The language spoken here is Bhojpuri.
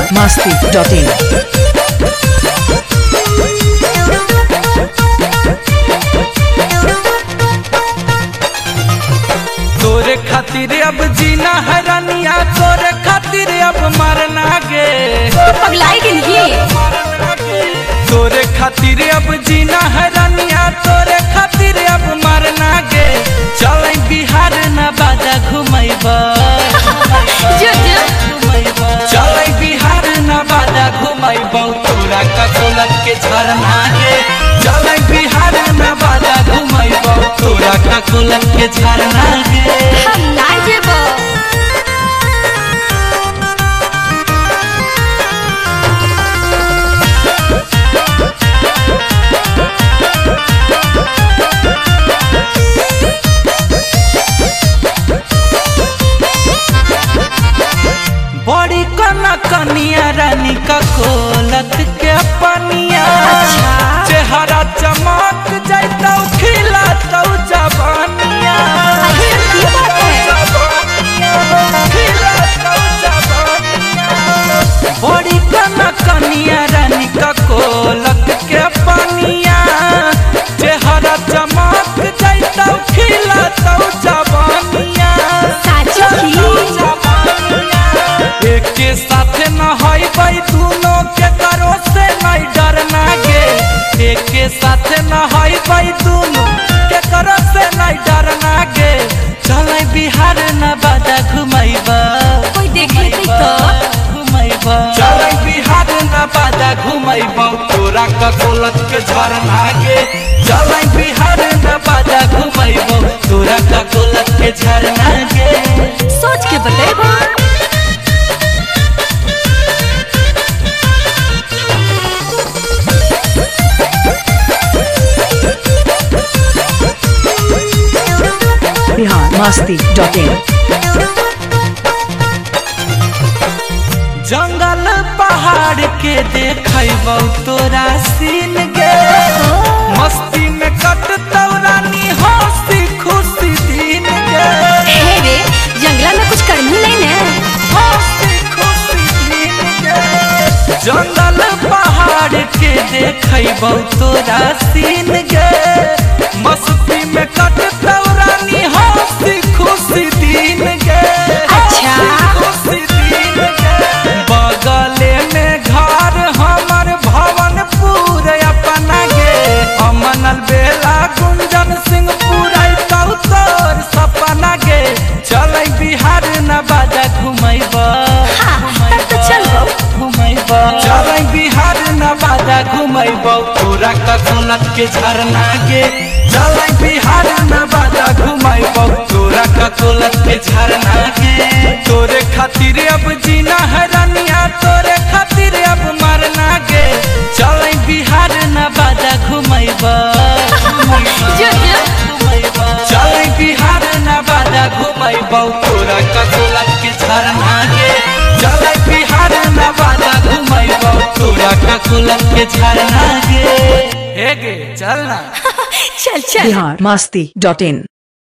biharmasti.in तोरे खातिर अब जीना है रानिया, तोरे खातिर अब मरना गे। पगलाई के लिए तोरे खातिर अब जीना है रानिया, तोरे खातिर अब मरना गे। चल बिहार न बाजा घुमैबा चल बिहार न बाजा घुमैबा, तोरा ककोलत के झरना गे। चल बिहार न बाजा घुमैबा, तोरा ककोलत के झरना गे। हम ना जेबो। बड़ी कना कनिया रानी ककोलत के पनिया, चेहरा चमक जैतौ खिलतौ जवानिया। बड़ी कना कनिया रानी ककोलत के पनिया, चेहरा चमक जैतौ खिलतौ जवानिया। एक के साथ न हईबै दोनों के करो से नहीं डरना गे। एक के साथ न हईबै दोनों के करो से नहीं डरना गे। चल बिहार न बाजा घुमैबा, कोई देख लेते तो घुमैबा। चल बिहार न बाजा घुमैबा, तोरा ककोलत के झरना गे। चल बिहार न बाजा घुमैबा, तोरा ककोलत के झरना गे। सोच के बतेबो। biharmasti.in जंगल पहाड़ के देखैबौ तोरा सीन गे। मस्ती में कटतौ रानी हंसी खुशी दिन गे। रे जंगला में कुछ करनी नहीं ने। हंसी खुशी दिन गे। जंगल पहाड़ के देखैबौ तोरा सीन गे। मस्ती में कटतौ रानी हंसी खुशी दिन गे। अच्छा। खुशी दिन गे। बगले में घर हमर भवनपुर अपना गे। अमनल बेला गुंजन सिंह पुरैतौ तोर सपना गे। चल बिहार न बाजा घुमैबा, तब तो चलबो। घुमैबा। चल बिहार न बाजा घुमैबा, तोरा ककोलत के झरना गे। चल बिहार न बाजा घुमैबा, तोरा ककोलत के झरना गे। तोरे खातिर अब जीना है रानिया, तोरे खातिर अब मरना गे। चल बिहार न बाजा घुमैबा, चल बिहार न बाजा घुमैबा, तोरा ककोलत के झरना गे। चल बिहार न बाजा घुमैबा, तोरा ककोलत के झरना गे। हे गे चल ना। चल चल। biharmasti.in